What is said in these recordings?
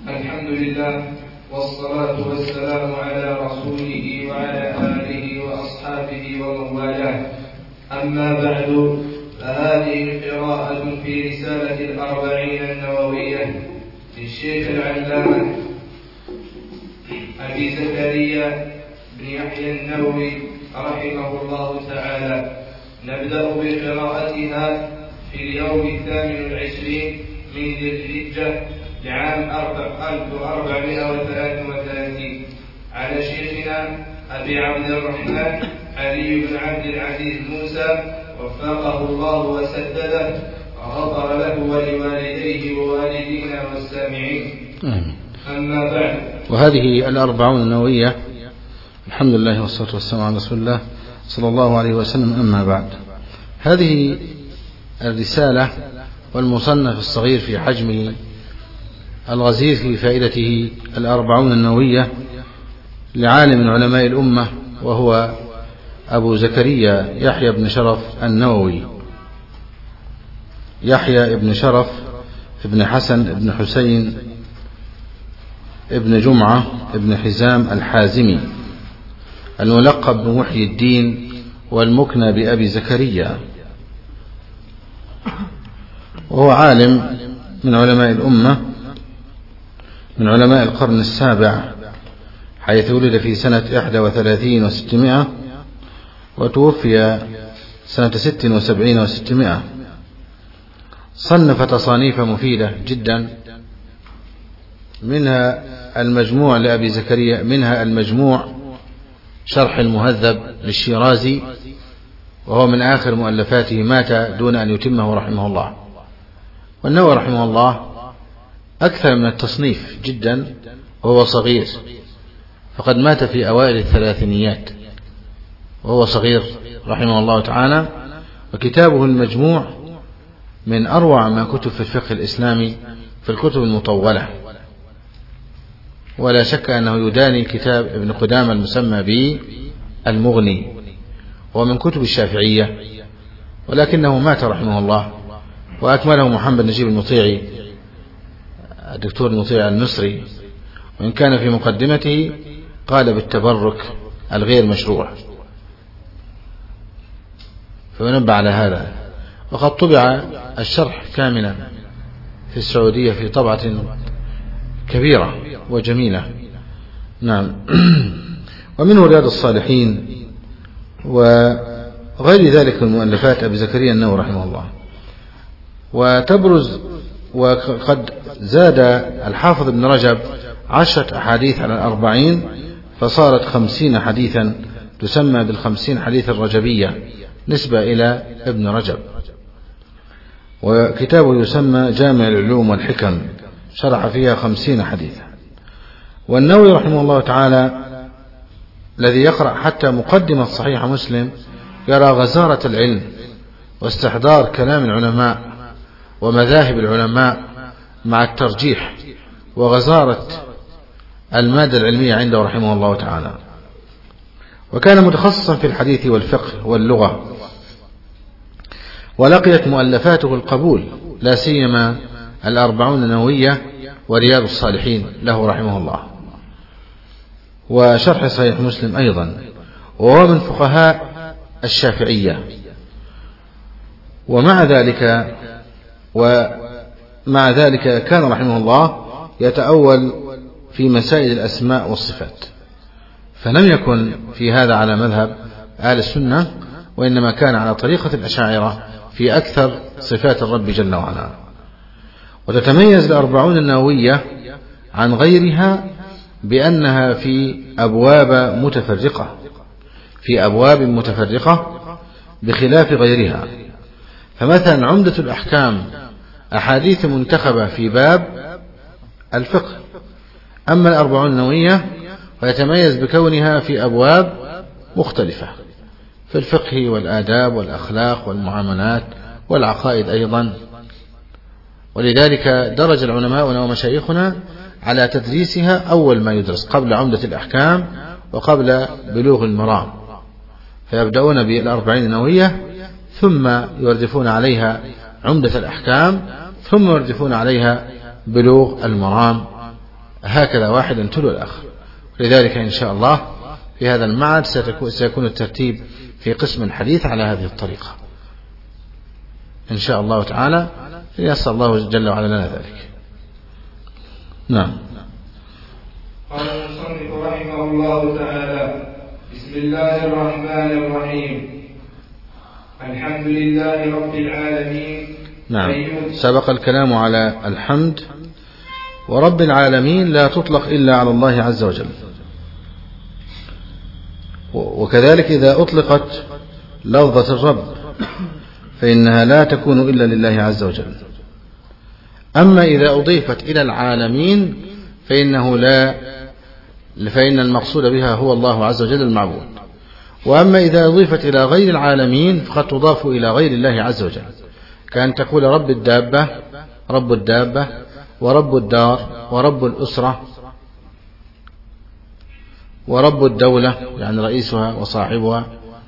الحمد لله والصلاة والسلام على رسوله وعلى آله وأصحابه ومن والاه. أما بعد، فهذه قراءة في رسالة الأربعين النووية للشيخ العلامة أبي زكريا بن يحيى النووي رحمه الله تعالى. نبدأ بقراءتها في اليوم 28 من ذي الحجة لعام 1433 على شيخنا أبي عبد الرحمن علي بن عبد العزيز موسى، وفقه الله وسدده وغفر له ولوالديه ووالدينا والسامعين. أما بعد، وهذه الأربعون النووية، الحمد لله والصلاة والسلام على رسول الله صلى الله عليه وسلم. أما بعد، هذه الرسالة والمصنف الصغير في حجمه الغزير في فائدته الأربعون النووية لعالم من علماء الأمة، وهو أبو زكريا يحيى بن شرف النووي، يحيى بن شرف ابن حسن ابن حسين ابن جمعة ابن حزام الحازمي، الملقب بمحيي الدين والمكنى بأبي زكريا، وهو عالم من علماء الأمة من علماء القرن السابع، حيث ولد في سنة 31 و600 وتوفي سنة 76 و600. صنف تصانيف مفيدة جدا، منها المجموع لأبي زكريا، منها المجموع شرح المهذب للشيرازي، وهو من آخر مؤلفاته، مات دون أن يتمه رحمه الله. والنووي رحمه الله أكثر من التصنيف جدا وهو صغير، فقد مات في أوائل الثلاثينيات وهو صغير رحمه الله تعالى. وكتابه المجموع من أروع ما كتب في الفقه الإسلامي في الكتب المطولة، ولا شك أنه يداني كتاب ابن قدامة المسمى به المغني، ومن كتب الشافعية، ولكنه مات رحمه الله. وأكمله محمد نجيب المطيعي، الدكتور المطيعي المصري، وإن كان في مقدمته قال بالتبرك الغير مشروع، فينبه على هذا. وقد طبع الشرح كاملا في السعودية في طبعة كبيرة وجميلة. نعم. ومنه رياض الصالحين وغير ذلك من مؤلفات أبي زكريا النووي رحمه الله. وتبرز، وقد زاد الحافظ ابن رجب 10 أحاديث على 40، فصارت 50 حديثا، تسمى بال50 حديث الرجبية نسبة إلى ابن رجب. وكتابه يسمى جامع العلوم والحكم، شرح فيها 50 حديثا. والنووي رحمه الله تعالى الذي يقرأ حتى مقدمة صحيح مسلم يرى غزارة العلم واستحضار كلام العلماء ومذاهب العلماء مع الترجيح وغزارة المادة العلمية عنده رحمه الله تعالى. وكان متخصصا في الحديث والفقه واللغة، ولقيت مؤلفاته القبول، لا سيما الأربعون النووية ورياض الصالحين له رحمه الله، وشرح صحيح مسلم أيضا. وهو من فقهاء الشافعية. ومع ذلك كان رحمه الله يتأول في مسائل الأسماء والصفات، فلم يكن في هذا على مذهب أهل السنة، وإنما كان على طريقة الأشاعرة في أكثر صفات الرب جل وعلا. وتتميز الأربعون النووية عن غيرها بأنها في أبواب متفرقة بخلاف غيرها. فمثلا عمدة الأحكام أحاديث منتخبة في باب الفقه، أما الأربعون النووية فيتميز بكونها في أبواب مختلفة في الفقه والآداب والأخلاق والمعاملات والعقائد أيضا. ولذلك درج العلماء ومشايخنا على تدريسها أول ما يدرس قبل عمدة الأحكام وقبل بلوغ المرام، فيبدأون بالأربعين النووية ثم يردفون عليها عمدة الأحكام ثم يردفون عليها بلوغ المرام هكذا واحد تلو الآخر. لذلك إن شاء الله في هذا المعهد سيكون الترتيب في قسم الحديث على هذه الطريقة إن شاء الله تعالى، يسر الله جل وعلا لنا ذلك. نعم. قال المصنف رحمه الله تعالى: بسم الله الرحمن الرحيم. الحمد لله رب العالمين. نعم. سبق الكلام على الحمد، ورب العالمين لا تطلق إلا على الله عز وجل، وكذلك إذا أطلقت لفظة الرب فإنها لا تكون إلا لله عز وجل. أما إذا أضيفت إلى العالمين فإن المقصود بها هو الله عز وجل المعبود. وأما إذا أضيفت إلى غير العالمين فقد تضاف إلى غير الله عز وجل، كأن تقول رب الدابة، رب الدابة، ورب الدار، ورب الأسرة، ورب الدولة يعني رئيسها وصاحبها.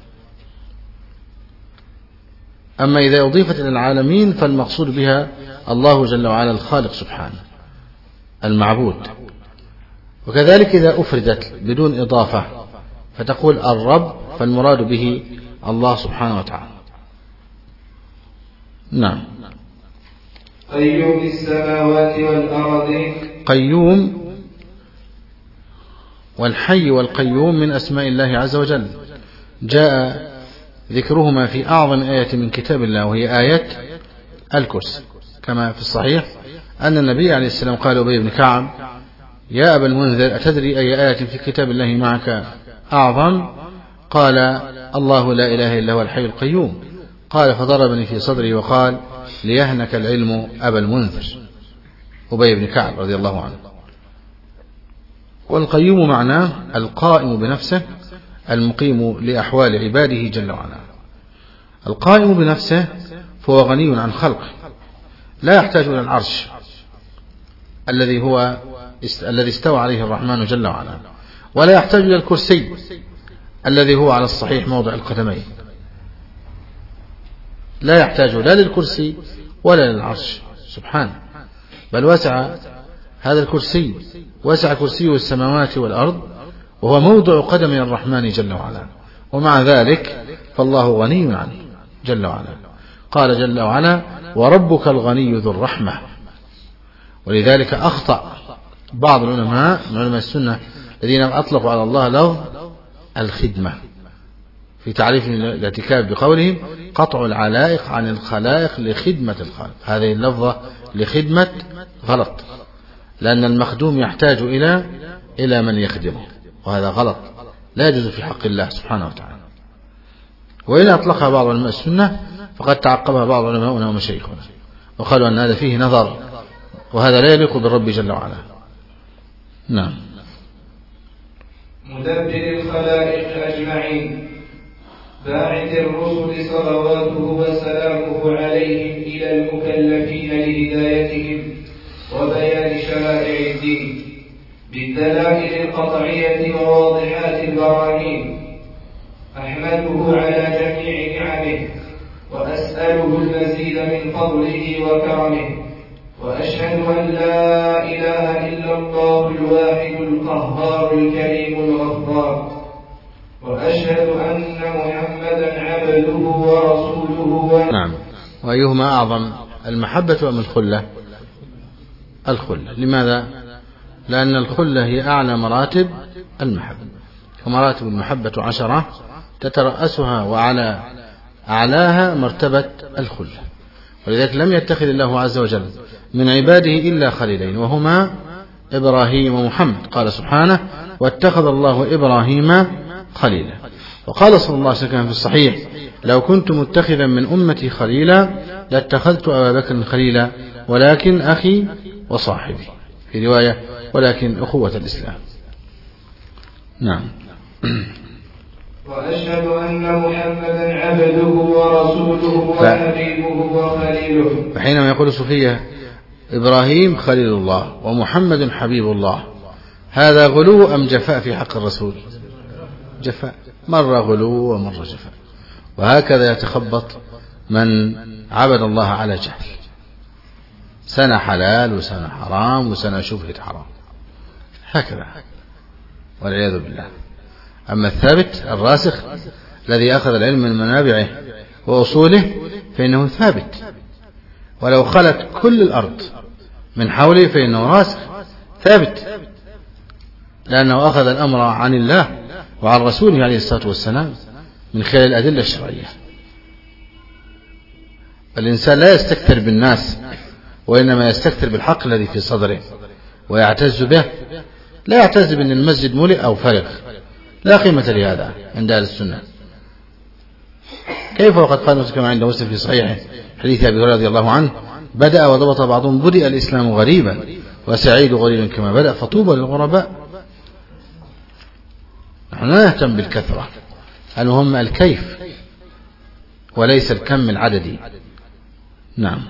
أما إذا أضيفت إلى العالمين فالمقصود بها الله جل وعلا الخالق سبحانه المعبود. وكذلك إذا أفردت بدون إضافة فتقول الرب فالمراد به الله سبحانه وتعالى. نعم. قيوم السماوات والأرض. قيوم والحي والقيوم من أسماء الله عز وجل، جاء ذكرهما في أعظم آية من كتاب الله، وهي آية الكرسي، كما في الصحيح أن النبي عليه السلام قال أبي بن كعب: يا أبا المنذر أتدري أي آية في كتاب الله معك أعظم؟ قال: الله لا إله إلا هو الحي القيوم. قال: فضربني في صدري وقال: ليهنك العلم أبا المنذر. أبي بن كعب رضي الله عنه. والقيوم معناه القائم بنفسه المقيم لأحوال عباده جل وعلا. القائم بنفسه فهو غني عن خلقه، لا يحتاج إلى العرش الذي استوى عليه الرحمن جل وعلا، ولا يحتاج إلى الكرسي الذي هو على الصحيح موضع القدمين، لا يحتاج لا للكرسي ولا للعرش سبحانه، بل وسع هذا الكرسي، وسع كرسيه السماوات والأرض، وهو موضع قدم الرحمن جل وعلا. ومع ذلك فالله غني عنه جل وعلا. قال جل وعلا: وربك الغني ذو الرحمة. ولذلك أخطأ بعض العلماء من علماء السنة الذين أطلقوا على الله لفظ الخدمة في تعريف الاعتكاف بقولهم: قطع العلائق عن الخلائق لخدمة الخالق. هذه اللفظة لخدمة غلط، لأن المخدوم يحتاج إلى من يخدمه، وهذا غلط لا يجوز في حق الله سبحانه وتعالى. وإن أطلقها بعض علماء السنة فقد تعقبها بعض علماؤنا ومشايخنا وقالوا أن هذا فيه نظر، وهذا لا يليق بالرب جل وعلا. نعم. مدبر الخلائق أجمعين، باعث الرسل صلواته وسلامه عليهم إلى المكلفين لهدايتهم وبيان شرائع الدين بالدلائل القطعية وواضحات البراهين. أحمده على جميع نعمه وأسأله المزيد من فضله وكرمه، وأشهد أن لا إله إلا الله الواحد القهار الكريم الغفار، وأشهد أن محمدا عبده ورسوله. نعم. وأيهما أعظم، المحبة أم الخلة؟ الخلة. لماذا؟ لأن الخلة هي أعلى مراتب المحبة، ومراتب المحبة 10 تترأسها وعلى أعلاها مرتبة الخلة. ولذلك لم يتخذ الله عز وجل من عباده إلا خليلين، وهما إبراهيم ومحمد. قال سبحانه: واتخذ الله إبراهيم خليلا. وقال صلى الله عليه وسلم في الصحيح: لو كنت متخذا من أمتي خليلا لاتخذت أبا بكر خليلا، ولكن أخي وصاحبي، في رواية ولكن أخوة الإسلام. نعم. وأشهد أن محمدا عبده ورسوله وحبيبه وخليله. فحينما يقول الصوفية إبراهيم خليل الله ومحمد حبيب الله، هذا غلو أم جفاء في حق الرسول؟ جفاء، مرة غلو ومرة جفاء. وهكذا يتخبط من عبد الله على جهل، سنة حلال وسنة حرام وسنة شبهة حرام. هكذا والعياذ بالله. أما الثابت الراسخ الذي أخذ العلم من منابعه وأصوله فإنه ثابت، ولو خلت كل الأرض من حوله فإنه راسخ ثابت، لأنه أخذ الأمر عن الله وعن رسوله عليه الصلاة والسلام من خلال الأدلة الشرعية. الإنسان لا يستكثر بالناس، وإنما يستكثر بالحق الذي في صدره ويعتز به. لا يعتز بأن المسجد ملئ أو فرغ، لا قيمة لهذا عند أهل السنة. كيف وقد قال كما عند مسلم في صحيحه حديث أبي هريرة رضي الله عنه: بدأ وضبط بعضهم بدأ الإسلام غريبا وسعيد غريبا كما بدأ فطوبى للغرباء. نحن لا نهتم بالكثرة، المهم الكيف وليس الكم العددي. نعم.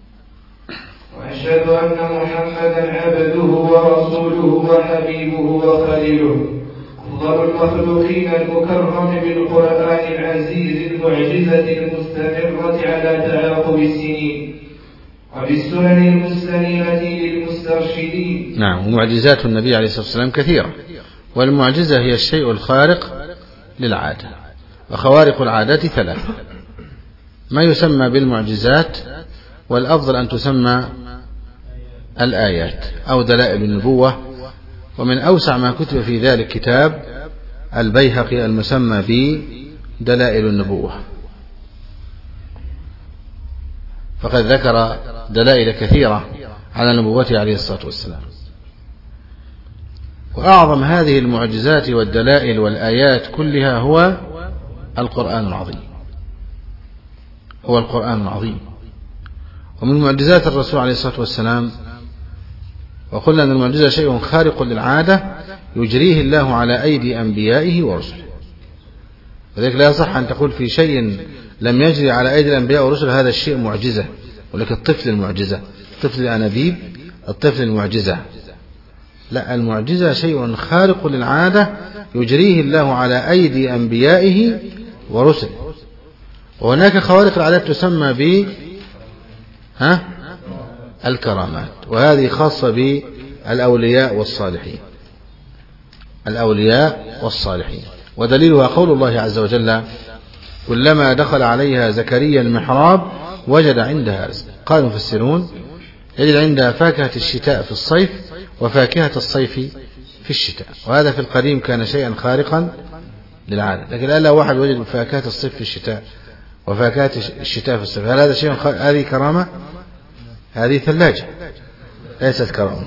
وأشهد أن محمدا عبده ورسوله وحبيبه وخليله أفضل المخلوقين المكرم بالقرآن العزيز المعجزة المستمرة على تعاقب السنين وبالسنن المستنيرة للمسترشدين. نعم. ومعجزات النبي عليه الصلاة والسلام كثيرة، والمعجزة هي الشيء الخارق للعادة، وخوارق العادات ثلاثة: ما يسمى بالمعجزات، والأفضل أن تسمى الآيات أو دلائل النبوة. ومن أوسع ما كتب في ذلك كتاب البيهقي المسمى بدلائل النبوة، فقد ذكر دلائل كثيرة على نبوته عليه الصلاة والسلام. وأعظم هذه المعجزات والدلائل والآيات كلها هو القرآن العظيم، هو القرآن العظيم. ومن معجزات الرسول عليه الصلاة والسلام، وقلنا أن المعجزة شيء خارق للعادة يجريه الله على أيدي أنبيائه ورسله، وذلك لا يصح أن تقول في شيء لم يجري على أيدي الأنبياء ورسل هذا الشيء معجزة، ولكن الطفل المعجزة، الطفل الأنابيب، الطفل المعجزة. لا، المعجزة شيء خارق للعادة يجريه الله على أيدي أنبيائه ورسله. وهناك خوارق العادات تسمى الكرامات، وهذه خاصة بالأولياء والصالحين، الأولياء والصالحين. ودليلها قول الله عز وجل: كلما دخل عليها زكريا المحراب وجد عندها رزقا. قال المفسرون: يجد عندها فاكهة الشتاء في الصيف وفاكهة الصيف في الشتاء. وهذا في القديم كان شيئا خارقا للعادة، لكن الآن لو واحد وجد فاكهة الصيف في الشتاء وفاكهة الشتاء في الصيف، هل هذا شيء هذه كرامة؟ هذه ثلاجة ليست كرامة.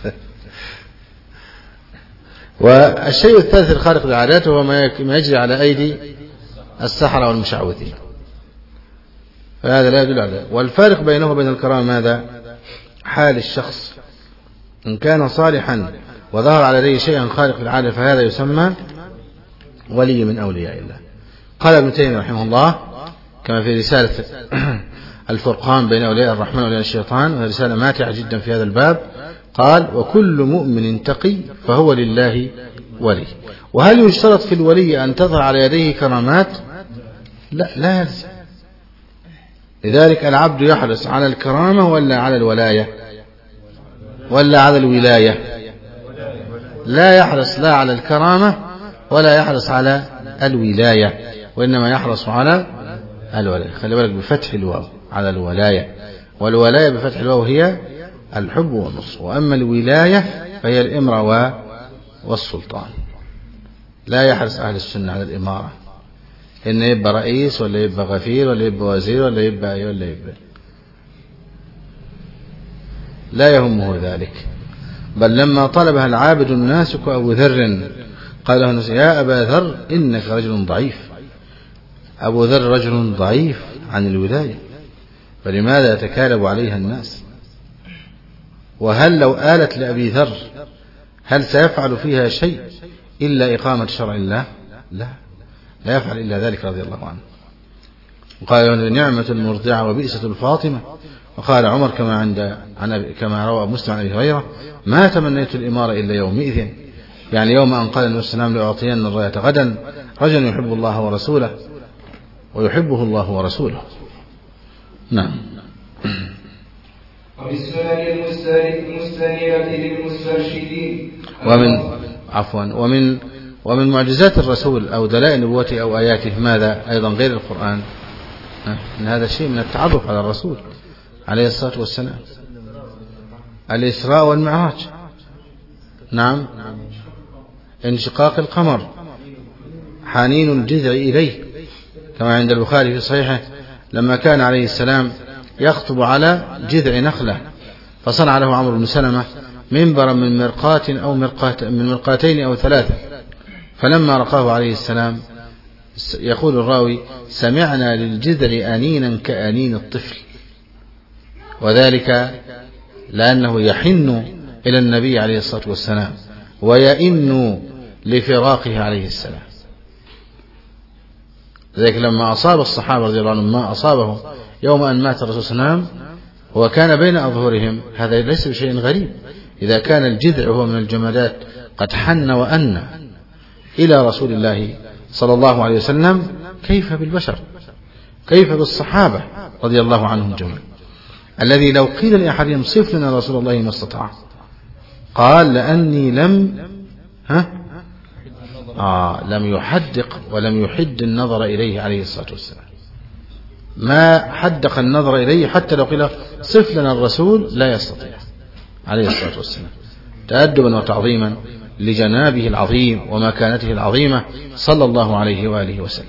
والشيء الثالث الخارق للعادات هو ما يجري على أيدي السحرة والمشعوذين، فهذا لا يدل على. والفارق بينه وبين الكرامة ماذا؟ حال الشخص، إن كان صالحا وظهر على يديه شيئا خارق للعادة فهذا يسمى ولي من أولياء الله. قال ابن تيمية رحمه الله كما في رسالة الفرقان بين أولياء الرحمن وأولياء الشيطان، وهي رسالة ماتعة جدا في هذا الباب، قال: وكل مؤمن تقي فهو لله ولي. وهل يشترط في الولي أن تظهر على يديه كرامات؟ لا يلزم. لذلك العبد يحرص على الكرامة ولا على الولاية ولا على الولاية؟ لا يحرص لا على الكرامة ولا يحرص على الولاية، وإنما يحرص على الولاية. خلي بالك بفتح الواو على الولاية، والولاية بفتح الواو هي الحب والنصر، وأما الولاية فهي الإمرة والسلطان. لا يحرص أهل السنة على الإمارة، إن يبقى رئيس ولا يبقى غفير ولا يبقى وزير ولا يبقى أي ولا يبقى، لا يهمه ذلك. بل لما طلبها العابد الناسك أبو ذر قال له: يا أبا ذر إنك رجل ضعيف. أبو ذر رجل ضعيف عن الولاية، فلماذا يتكالب عليها الناس؟ وهل لو آلت لأبي ذر هل سيفعل فيها شيء إلا إقامة شرع الله؟ لا يفعل إلا ذلك رضي الله عنه. وقال: نعمة المرضعة وبئسة الفاطمة. وقال عمر كما روى مسلم عن أبي هريرة: ما تمنيت الإمارة إلا يومئذ، يعني يوم أن قال النبي صلى الله عليه وسلم: لأعطين الراية غدا رجل يحب الله ورسوله ويحبه الله ورسوله. نعم. وبالسنن المستنيرة للمسترشدين. ومن معجزات الرسول أو دلائل نبوته أو آياته ماذا أيضا غير القرآن؟ إن هذا شيء من التعرف على الرسول عليه الصلاة والسلام. الإسراء والمعراج، نعم، انشقاق القمر، حنين الجذع إليه كما عند البخاري في صحيحه لما كان عليه السلام يخطب على جذع نخلة فصنع له عمرو بن سلمة منبرا من مرقاة أو من مرقاتين أو ثلاثة، فلما رقاه عليه السلام يقول الراوي سمعنا للجذع أنينا كأنين الطفل، وذلك لأنه يحن إلى النبي عليه الصلاة والسلام ويئن لفراقه عليه السلام. ذلك لما أصاب الصحابة رضي الله عنهم ما أصابه يوم أن مات الرسول صلى الله عليه وسلم وكان بين أظهرهم، هذا ليس بشيء غريب. إذا كان الجذع هو من الجمادات قد حن وأن إلى رسول الله صلى الله عليه وسلم، كيف بالبشر؟ كيف بالصحابة رضي الله عنهم جميعا، الذي لو قيل لأحدهم صف لنا رسول الله ما استطاع قال لأني لم يحدق ولم يحد النظر إليه عليه الصلاة والسلام، ما حدق النظر إليه حتى لو قيل صف لنا الرسول لا يستطيع عليه الصلاة والسلام، تأدبا وتعظيما لجنابه العظيم ومكانته العظيمة صلى الله عليه وآله وسلم.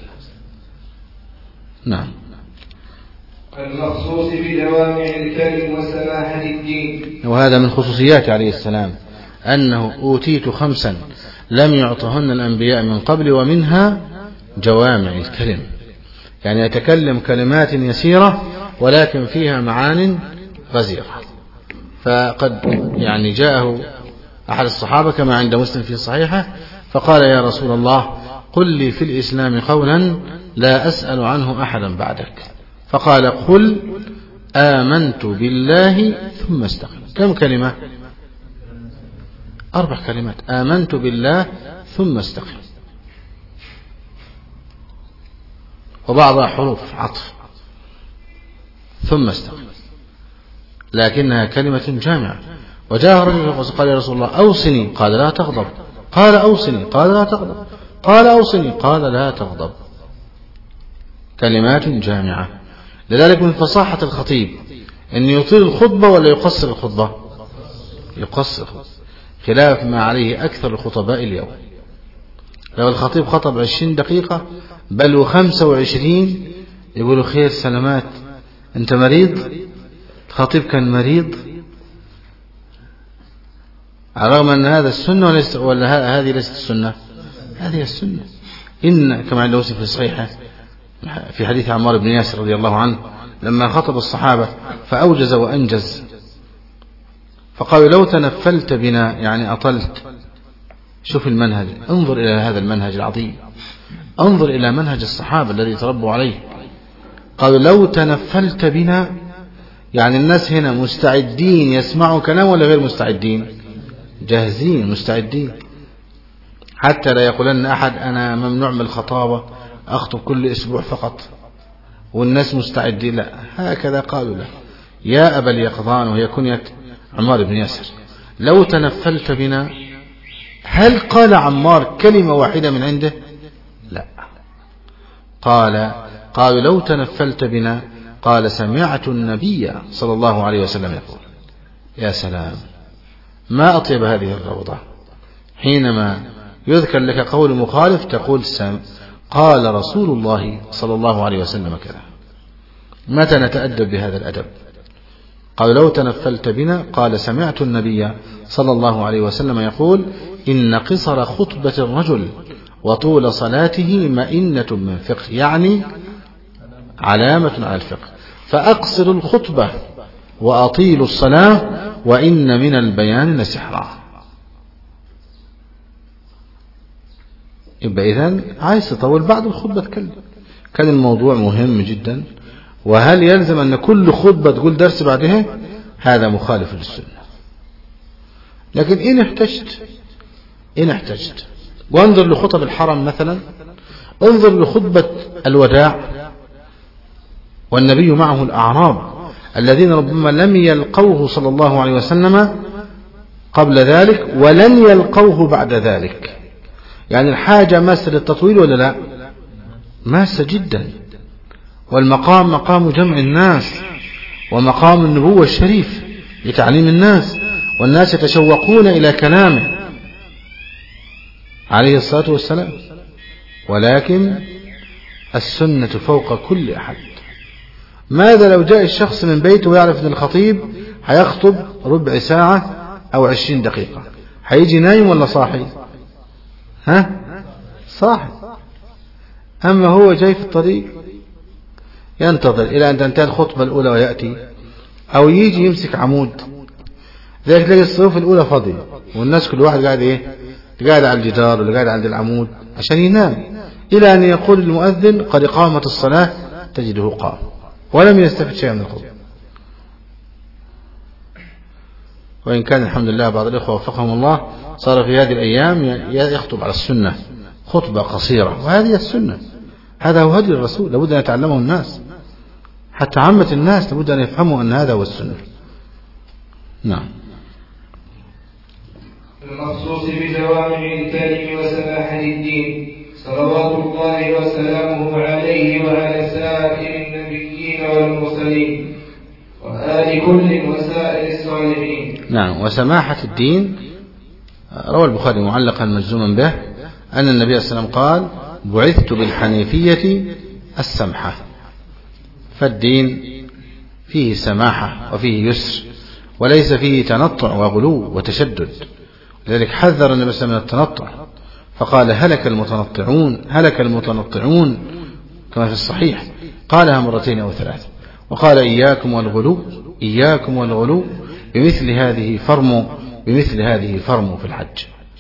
نعم. المخصوص بدوامع الكلم وسماحة الدين. وهذا من خصوصياته عليه السلام أنه أوتيت 5 لم يعطهن الأنبياء من قبل، ومنها جوامع الكلم، يعني يتكلم كلمات يسيرة ولكن فيها معان غزيرة. فقد يعني جاءه أحد الصحابة كما عند مسلم في صحيحه فقال يا رسول الله قل لي في الإسلام قولا لا أسأل عنه أحدا بعدك، فقال قل آمنت بالله ثم استقم. كم كلمة؟ 4 كلمات، آمنت بالله ثم استقم، وبعضها حروف عطف ثم استقم، لكنها كلمة جامعة. وجاء رجل قال يا رسول الله أوصني، قال لا تغضب، قال أوصني، قال لا تغضب، قال أوصني، قال لا تغضب. كلمات جامعة. لذلك من فصاحة الخطيب أن يطيل الخطبة ولا يقصر الخطبة؟ يقصر، خلاف ما عليه أكثر الخطباء اليوم. لو الخطيب خطب 20 دقيقة بل و25 يقولوا خير سلامات أنت مريض. الخطيب كان مريض، على الرغم أن هذا السنة ولا هذه ليست السنة؟ هذه السنة. إن كما عند مسلم في صحيحه في حديث عمار بن ياسر رضي الله عنه لما خطب الصحابة فأوجز وأنجز فقالوا لو تنفلت بنا، يعني أطلت. شوف المنهج، انظر إلى هذا المنهج العظيم، انظر إلى منهج الصحابة الذي تربوا عليه. قالوا لو تنفلت بنا، يعني الناس هنا مستعدين يسمعوا كلام ولا غير مستعدين؟ جاهزين مستعدين، حتى لا يقولن أحد أنا ممنوع من الخطابة أخطب كل أسبوع فقط والناس مستعدين. لا، هكذا قالوا له يا أبا اليقظان، وهي كنية عمار بن ياسر، لو تنفلت بنا. هل قال عمار كلمة واحدة من عنده؟ لا، قالوا لو تنفلت بنا، قال سمعت النبي صلى الله عليه وسلم يقول. يا سلام، ما أطيب هذه الروضة، حينما يذكر لك قول مخالف تقول قال رسول الله صلى الله عليه وسلم كذا. متى نتأدب بهذا الأدب؟ قال لو تنفلت بنا، قال سمعت النبي صلى الله عليه وسلم يقول إن قصر خطبة الرجل وطول صلاته مئنة من فقه، يعني علامة على الفقه. فأقصر الخطبة وأطيل الصلاة وإن من البيان لسحرا. يبقى إذن عايز تطول بعد الخطبة تكلم. كان الموضوع مهم جدا. وهل يلزم أن كل خطبة تقول درس بعدها؟ هذا مخالف للسنة. لكن إن احتجت وانظر لخطب الحرم مثلا، انظر لخطبة الوداع والنبي معه الأعراب الذين ربما لم يلقوه صلى الله عليه وسلم قبل ذلك ولن يلقوه بعد ذلك. يعني الحاجة ماسة للتطويل ولا لا؟ ماسة جدا. والمقام مقام جمع الناس ومقام النبوة الشريف لتعليم الناس، والناس يتشوقون إلى كلامه عليه الصلاة والسلام. ولكن السنة فوق كل أحد. ماذا لو جاء الشخص من بيته ويعرف أن الخطيب هيخطب ربع ساعة أو 20 دقيقة، هيجي نايم ولا صاحي؟ صاحي. أما هو جاي في الطريق ينتظر إلى أن تنتهي الخطبة الأولى ويأتي، أو يجي يمسك عمود، ذلك تلاقي الصفوف الأولى فاضية والناس كل واحد قاعد قاعد على الجدار ولا قاعد عند العمود عشان ينام، إلى أن يقول المؤذن قد قامت الصلاة تجده قام ولم يستفد شيئا من الخطبة. وإن كان الحمد لله بعض الإخوة وفقهم الله صار في هذه الأيام يخطب على السنة خطبة قصيرة، وهذه السنة، هذا هو هدي الرسول، لابد أن يتعلمه الناس، حتى عامة الناس لابد أن يفهموا أن هذا هو السنة. نعم. المخصوص بجوامع الكلم وسماحة الدين صلوات الله وسلامه عليه وعلى سائر النبيين والمرسلين وآل كل وسائر الصالحين. نعم. وسماحة الدين روى البخاري معلقا مجزوما به أن النبي صلى الله عليه وسلم قال بعثت بالحنيفية السمحة. فالدين فيه سماحة وفيه يسر وليس فيه تنطع وغلو وتشدد، لذلك حذر النبي صلى الله عليه وسلم من التنطع فقال هلك المتنطعون هلك المتنطعون كما في الصحيح، قالها مرتين أو ثلاث، وقال إياكم والغلو إياكم والغلو بمثل هذه فرموا في الحج.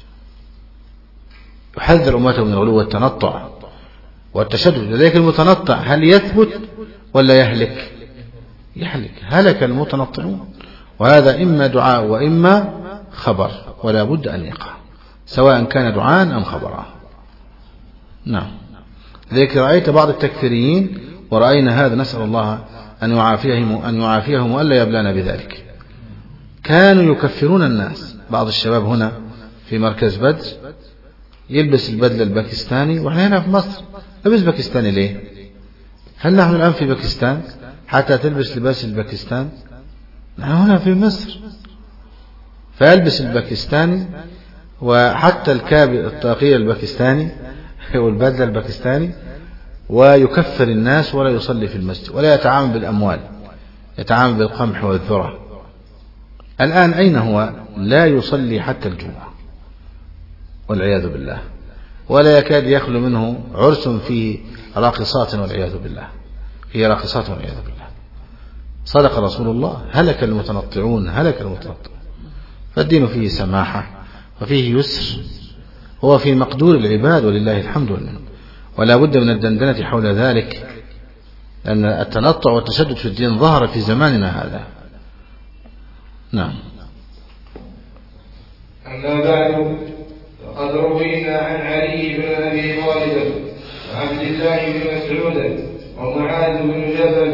يحذر أمته من الغلو والتنطع والتشدد. لذلك المتنطع هل يثبت ولا يهلك؟ يهلك. هلك المتنطعون، وهذا إما دعاء وإما خبر، ولا بد أن يقع سواء كان دعاء أم خبرا. نعم. لذلك رأيت بعض التكفيريين ورأينا هذا، نسأل الله أن يعافيهم وألا يبلانا بذلك، كانوا يكفرون الناس. بعض الشباب هنا في مركز بدر يلبس البدلة الباكستاني، وإحنا هنا في مصر لبس باكستاني ليه؟ هل نحن الآن في باكستان حتى تلبس لباس الباكستان؟ نحن هنا في مصر، فيلبس الباكستاني وحتى الطاقية الباكستاني والبدلة الباكستاني، ويكفر الناس ولا يصلي في المسجد ولا يتعامل بالأموال، يتعامل بالقمح والذرة. الآن أين هو؟ لا يصلي حتى الجمعة والعياذ بالله، ولا يكاد يخلو منه عرس فيه راقصات والعياذ بالله، فيه راقصات والعياذ بالله. صدق رسول الله هلك المتنطعون هلك المتنطعون. فالدين فيه سماحة وفيه يسر، هو في مقدور العباد ولله الحمد والمنة، ولا بد من الدندنة حول ذلك، لأن التنطع والتشدد في الدين ظهر في زماننا هذا. نعم. أما بعد، فقد روينا عن علي بن أبي طالب وعبد الله بن مسعود ومعاذ بن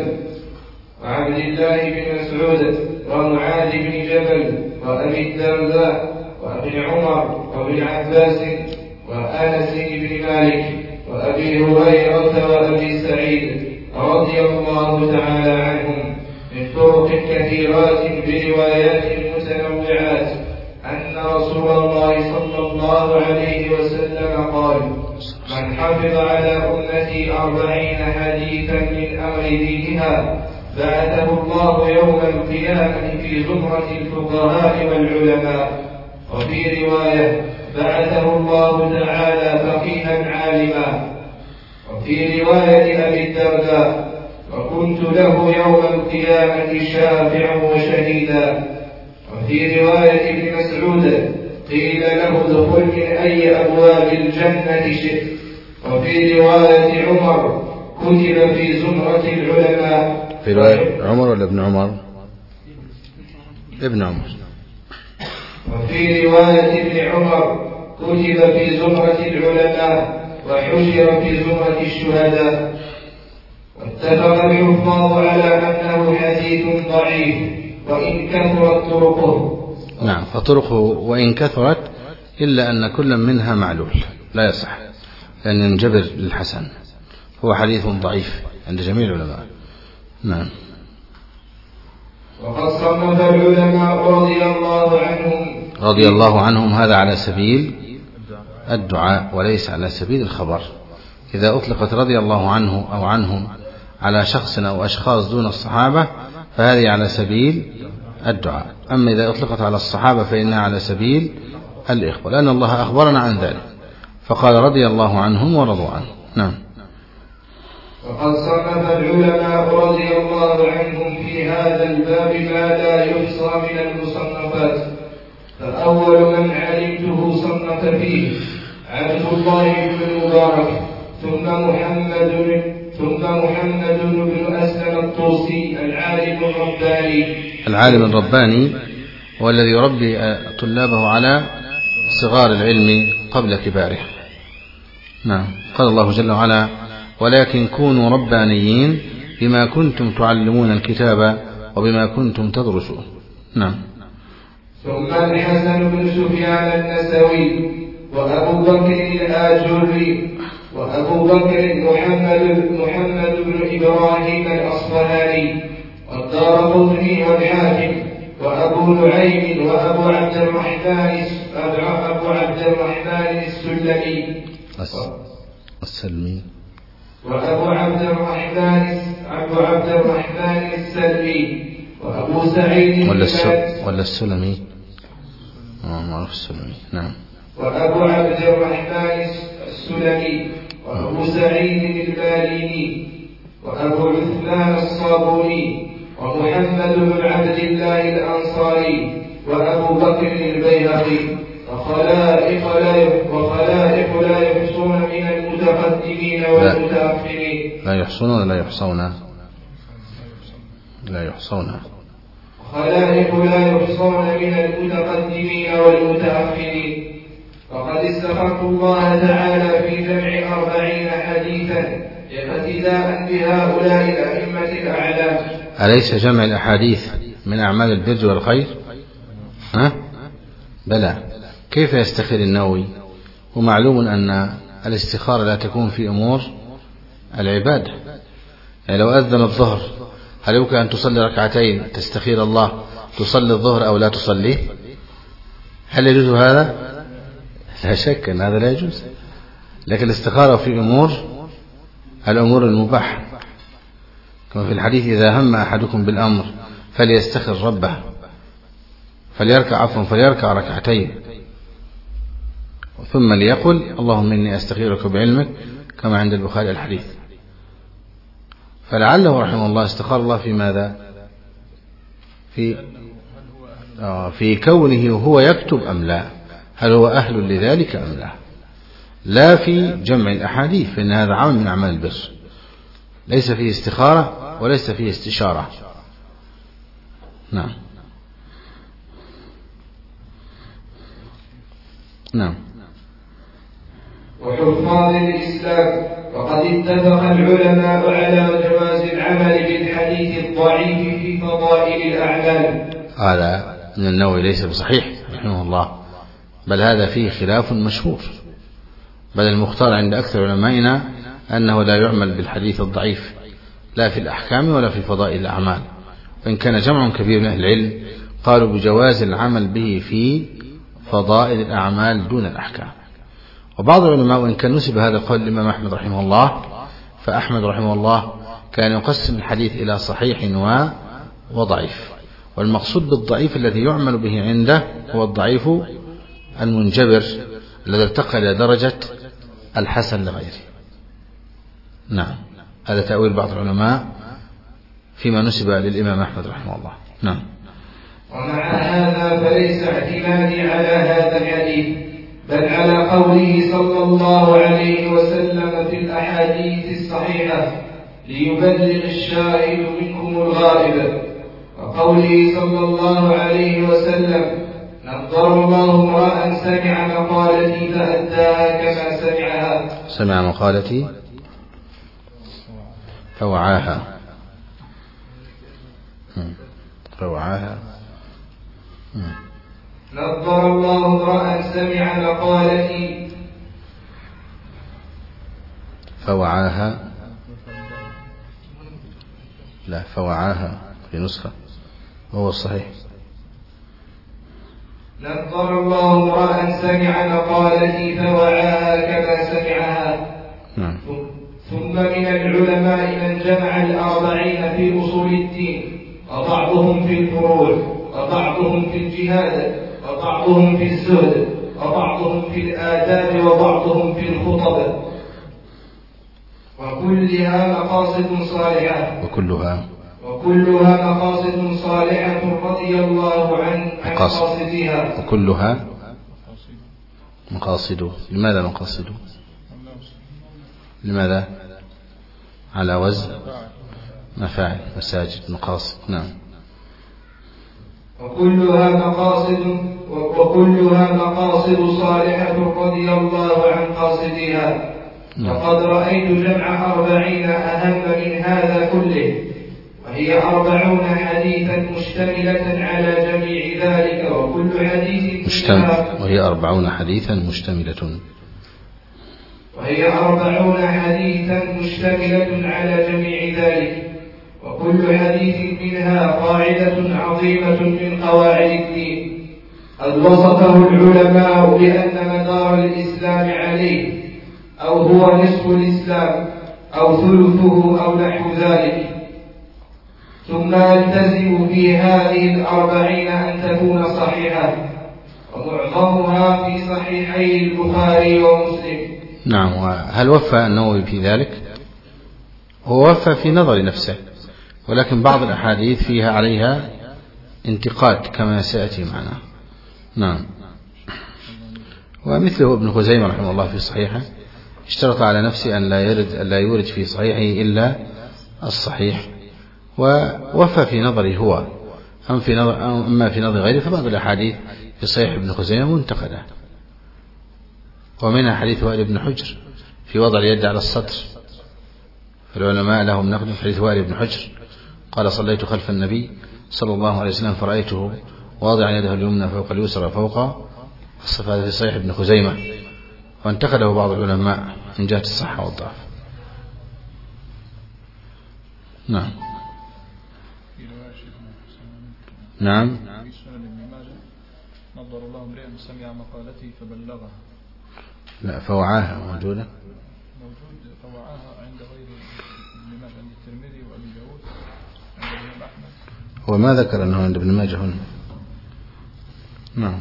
جبل وأبي الدرداء وابن عمر وابن عباس وأنس بن مالك وأبي هريرة وأبي سعيد رضي الله تعالى عنهم من طرق كثيرات بروايات متنوعات أن رسول الله صلى الله عليه وسلم قال: من حفظ على أمتي 40 حديثا من أمر دينها بعثه الله يوم القيامة في زمرة الفقهاء والعلماء. وفي رواية: بعثه الله تعالى فقيها عالما. وفي رواية أبي الدرداء: وكنت له يوم القيامة شافعا وشهيدا. وفي رواية ابن مسعود: قيل له ادخل من أي أبواب الجنة شئت. وفي رواية عمر: كتب في زمرة العلماء. في رواية عمر ولا ابن عمر؟ ابن عمر. وفي رواية ابن عمر: كتب في زمرة العلماء وحشر في زمرة الشهداء. واتفق الحفاظ على أنه حديث ضعيف وإن كثرت طرقه. نعم، فطرقه وإن كثرت إلا أن كل منها معلول لا يصح لأن ينجبر للحسن، هو حديث ضعيف عند جميع العلماء. نعم. وقد صنف العلماء رضي الله عنهم هذا على سبيل الدعاء وليس على سبيل الخبر. إذا أطلقت رضي الله عنه أو عنهم على شخص أو أشخاص دون الصحابة فهذه على سبيل الدعاء، أما إذا أطلقت على الصحابة فإنها على سبيل الإخبار، لأن الله أخبرنا عن ذلك فقال رضي الله عنهم ورضوا عنه. نعم. وقد صنف العلماء رضي الله عنهم في هذا الباب ما لا يحصى من المصنفات، فأول من علمته صنف فيه عبد الله بن مبارك ثم محمد بن أسلم الطوسي العالم الرباني هو الذي يربي طلابه على صغار العلم قبل كباره. نعم. قال الله جل وعلا ولكن كونوا ربانيين بما كنتم تعلمون الكتاب وبما كنتم تدرسون. نعم. ثم الحسن بن سفيان النسوي وأبو بكر الآجري وأبو بكر محمد بن إبراهيم الأصفهاني والدارقطني والحاكم وأبو نعيم وأبو عبد الرحمن السلمي وأبو عبد الرحمن السلمي وأبو سعيد ولا السلمي معروف السلمي. نعم. وأبو عبد الرحمن السلمي وأبو سعيد الباليني وأبو عثمان الصابوني ومحمد بن عبد الله الأنصاري وأبو بكر البيهقي وخلائق لا يحصون من المتقدمين والمتأخرين. لا يحصون ولا لا يحصون؟ لا يحصون. خلائق لا يحصون من المتقدمين والمتأخرين. وقد استخرت الله تعالى في جمع 40 حديثا اقتداء بهؤلاء الأئمة الأعلام. أليس جمع الأحاديث من أعمال البر والخير؟ بلى. كيف يستخير النووي؟ ومعلوم أن الاستخارة لا تكون في أمور العبادة. يعني لو أذن الظهر هل يمكن أن تصلي ركعتين تستخير الله تصلي الظهر أو لا تصلي؟ هل يجوز هذا؟ لا شك أن هذا لا يجوز. لكن الاستخارة في الأمور المباحة، كما في الحديث إذا هم أحدكم بالأمر فليستخر ربه فليركع ركعتين ثم ليقل اللهم إني أستخيرك بعلمك كما عند البخاري الحديث. فلعله رحمه الله استخار الله في ماذا؟ في كونه هو يكتب أم لا، هل هو أهل لذلك أم لا، لا في جمع الأحاديث، فإن هذا عمل من أعمال البر ليس فيه استخارة وليس فيه استشارة. نعم. نعم. وحفاظ الإسلام وقد اتفق العلماء على جواز العمل بالحديث الضعيف في فضائل الأعمال. هذا من النووي ليس بصحيح رحمه الله، بل هذا فيه خلاف مشهور، بل المختار عند أكثر علمائنا أنه لا يعمل بالحديث الضعيف لا في الأحكام ولا في فضائل الأعمال، وإن كان جمع كبير من أهل العلم قالوا بجواز العمل به في فضائل الأعمال دون الأحكام. وبعض العلماء وإن كان نسب هذا القول للإمام أحمد رحمه الله، فأحمد رحمه الله كان يقسم الحديث إلى صحيح وضعيف، والمقصود بالضعيف الذي يعمل به عنده هو الضعيف المنجبر الذي ارتقى إلى درجة الحسن لغيره. نعم. هذا تأويل بعض العلماء فيما نسب للإمام أحمد رحمه الله. نعم. ومع هذا فليس اعتمادي على هذا الحديث، بل على قوله صلى الله عليه وسلم في الأحاديث الصحيحة ليبلغ الشاهد منكم الغائب، وقوله صلى الله عليه وسلم نضر الله امرأ سمع مقالتي فأداها كما سمعها. سمع مقالتي فوعاها. فوعاها. نضر الله امرأ سمع مقالتي. فوعاها. لا، فوعاها في نسخة وهو الصحيح. نضر الله امرأ سمع مقالتي فوعاها كما سمعها. ثم من العلماء من جمع الأربعين في أصول الدين، وبعضهم في الفروع، وبعضهم في الجهاد، وبعضهم في الزهد، وبعضهم في الآداب، وبعضهم في الخطب، وكلها مقاصد صالحة. وكلها مقاصد صالحة رضي الله عن قاصدها. وكلها مقاصد. لماذا مقاصد؟ لماذا؟ على وزن مفاعل. مساجد، مقاصد. نعم. وكلها مقاصد صالحة رضي الله عن قاصدها. وقد رأيت جمع 40 أهم من هذا كله، وهي 40 حديثا مشتملة على جميع ذلك، وكل حديث وهي 40 حديثا مشتملة. وهي 40 حديثا مشتملة على جميع ذلك، وكل حديث منها قاعدة عظيمة من قواعد الدين، قد وصفه العلماء بأن مدار الإسلام عليه، أو هو نصف الإسلام، أو ثلثه، أو نحو ذلك. ثم يلتزم في هذه 40 أن تكون صحيحة، ومعظمها في صحيحي البخاري ومسلم. نعم. وهل وفى النووي في ذلك؟ هو وفى في نظر نفسه، ولكن بعض الأحاديث فيها عليها انتقاد كما سيأتي معنا. نعم. ومثله ابن خزيمة رحمه الله في صحيحه اشترط على نفسه أن لا يورد في صحيحه إلا الصحيح، ووفى في نظره هو. أما في نظر غيره فبعض الأحاديث في صحيح ابن خزيمة منتقدة، ومنها حديث وائل بن حجر في وضع اليد على السطر، فالعلماء لهم نقل في حديث وائل بن حجر قال: صليت خلف النبي صلى الله عليه وسلم فرأيته واضعا يده اليمنى فوق اليسرى فوق الصفات، في صحيح ابن خزيمة، وانتقده بعض العلماء من جهة الصحة والضعف. نعم. نعم. في سنن ابن ماجه: نضر الله امرئ سمع مقالتي فبلغها. لا، فوعاها موجودة. موجود فوعاها عند غير ابن ماجه، عند الترمذي وابي داود، عند الإمام أحمد. هو ما ذكر أنه عند ابن ماجه هنا. نعم.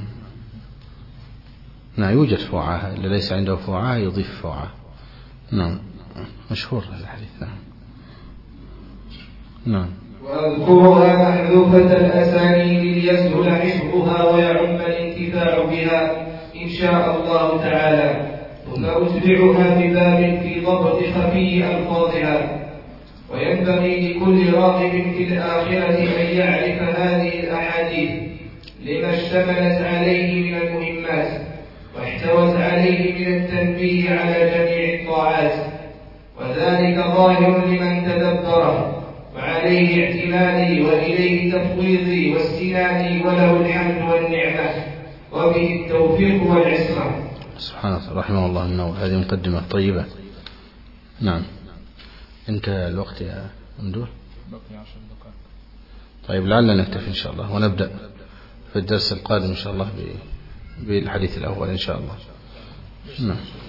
نعم، يوجد فوعاها، إلا ليس عنده فوعاها يضيف فوعاها. نعم، مشهور هذا الحديث. نعم. نعم. وأذكرها محذوفة الأسانيد ليسهل حفظها ويعم الانتفاع بها إن شاء الله تعالى، ثم أتبعها بباب في ضبط خفي ألفاظها. وينبغي لكل راغب في الآخرة أن يعرف هذه الأحاديث لما اشتملت عليه من المهمات، واحتوت عليه من التنبيه على جميع الطاعات، وذلك ظاهر لمن تدبره، وعليه اعتمادي وإليه تفويضي واستنادي، وله الحمد والنعمة، وبه التوفيق والعصمة. سبحان الله، رحمه الله النووي. هذه مقدمة طيبة. نعم. انتهى الوقت يا ممدوح؟ بقي 10 دقائق. طيب، لعلنا نكتفي إن شاء الله، ونبدأ في الدرس القادم إن شاء الله بالحديث الأول إن شاء الله. نعم.